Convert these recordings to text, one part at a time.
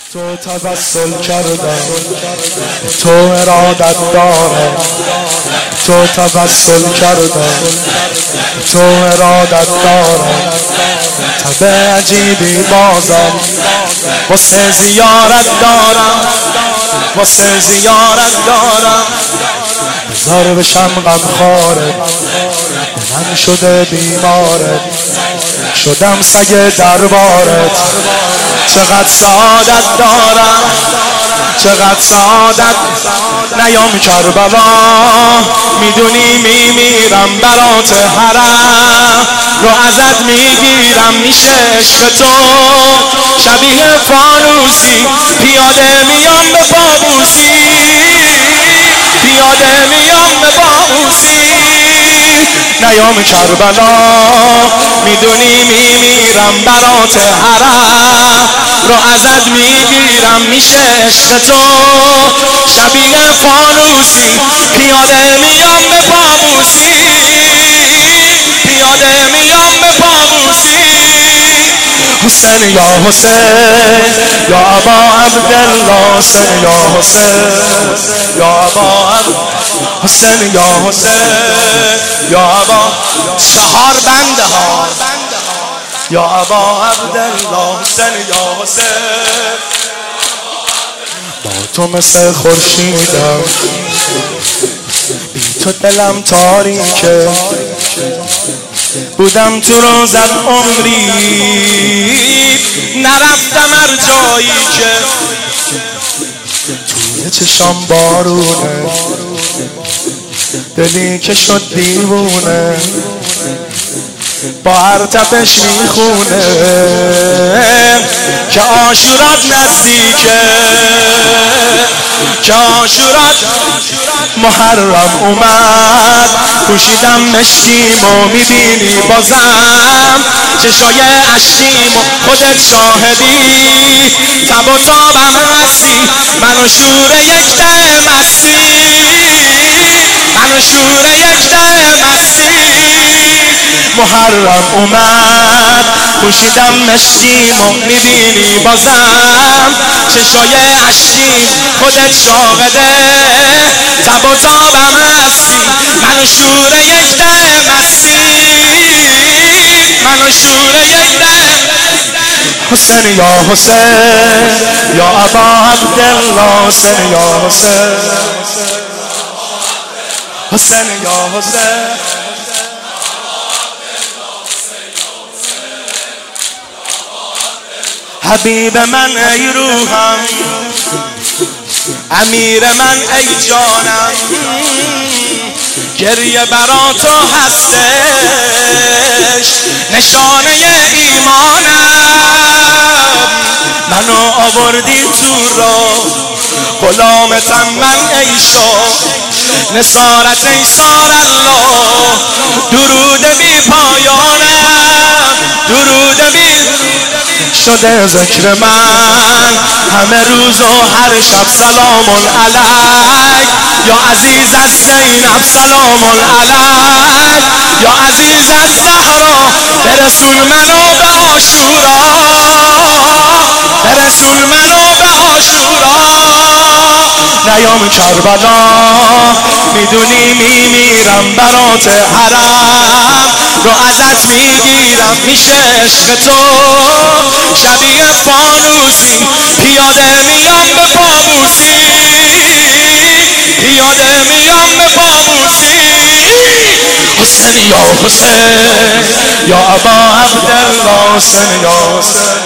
تو توسل کردم تو ارادت داره، تو توسل کردم تو ارادت داره. تب عجیبی بازم واسه زیارت دارم، واسه زیارت دارم. بذار بشم غمخوارت، من شده بیمارت، شدم سگ دربارت. چقدر سعادت دارم، چقدر سعادت. نیام کربلا میدونی میمیرم برات حرم رو ازت میگیرم. میشه عشق تو شبیه فانوسی، پیاده میام به پابوسی، پیاده میام به پابوسی. نیام کربلا میدونی میمیرم برات حرم رو ازت میگیرم. میشه عشق تو شبیه فانوسی، پیاده میام به پابوسی، پیاده میام به پابوسی. حسین یا حسین یا ابا عبدالله، حسین یا حسین یا ابا حسین یا حسین یا ابا چهار بنده ها یا ابا عبدالله، حسین یا حسین. با تو مثل خورشیدم، بی تو دلم تاریکه. بودم تو روزت عمری نرفتم هر جایی که توی چشام بارونه، دلی که شد دیوونه با هر تپش میخونه که عاشورات نزدیکه، که عاشورات محرم اومد. پوشیدم مشکیمو میبینی بازم چشای اشکیمو، خودت شاهدی. تب و تابم هستی، منو شور یک ده مستی، منو شور یک ده مستی. محرم اومد پوشیدم مشکیمو میبینی بازم چشای اشکیم، خودت شاهده. تب و تابم هستی، منو شور یک ده مستی، منو شور یک ده. حسین یا حسین یا ابا عبدالله، حسین یا حسین، حسین یا حسین. حبیب من ای روحم، امیر من ای جانم. گریه برا تو هستش نشانه ایمانم. منو آوردی تو را غلامتم من ای شاه، نصارت ای سار الله. درود بی پایانم، درود بی شده ذکر من همه روز و هر شب. سلام علیک یا عزیز از زینب، سلام علیک یا عزیز از زهرا. برسون منو به عاشورا، برسون منو به عاشورا. نیام کربلا میدونی میمیرم برات حرم رو ازت میگیرم. میشه عشق تو شبیه فانوسی، پیاده میام به پابوسی، پیاده میام به پابوسی. حسین یا حسین یا ابا عبدالله، حسین یا حسین.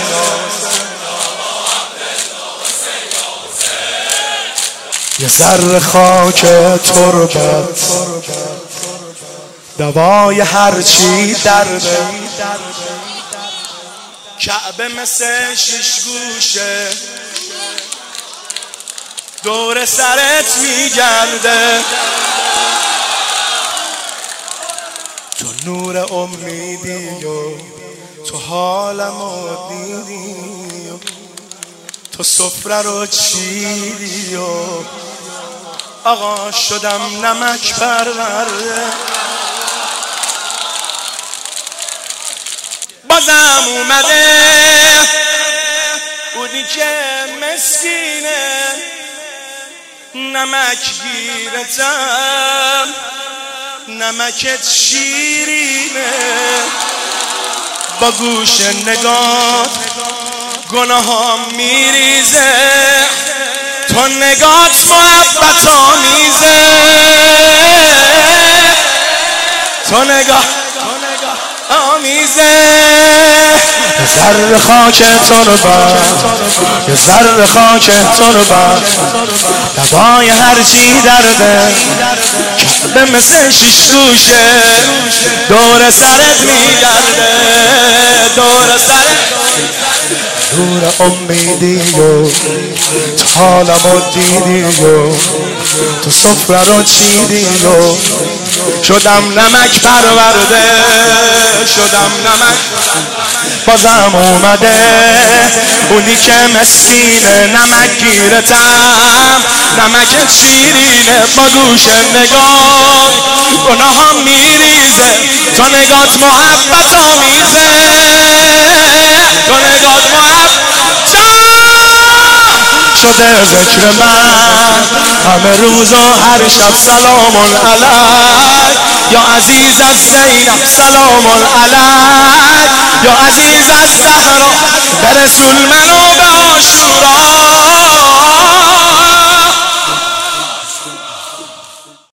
یه ذره خاک تربت دوای هر چی درده. کعبه مثل شش گوشه دور سرت میگرده. تو نور امیدی و تو حالمو دیدی، تو سفره رو چیدی و آقا شدم نمک پرورده. بازم اومده بود اونی که مسکینه نمک گیرتم نمکت شیرینه با گوش نگات گناهام میریزه تو نگات محبت آمیزه تو نگاه آمیزه ذره خاک تربت یه ذره خاک تربت دوای هرچی درده به مثل شیش گوشه دور سرت میگرده دور سرت دور امیدی و تو حالمو دیدی و تو سفره رو چیدی و شدم نمک پرورده شدم نمک بازم اومده اونی که مسکینه نمک گیرتم نمک شیرینه با گوش نگاه گناهام میریزه تو نگات محبت آمیزه تو نگات محبت شده ذکر من همه روز و هر شب سلام علیک یا عزیز از زینب سلام علیک یا عزیز از زهرا به رسول منو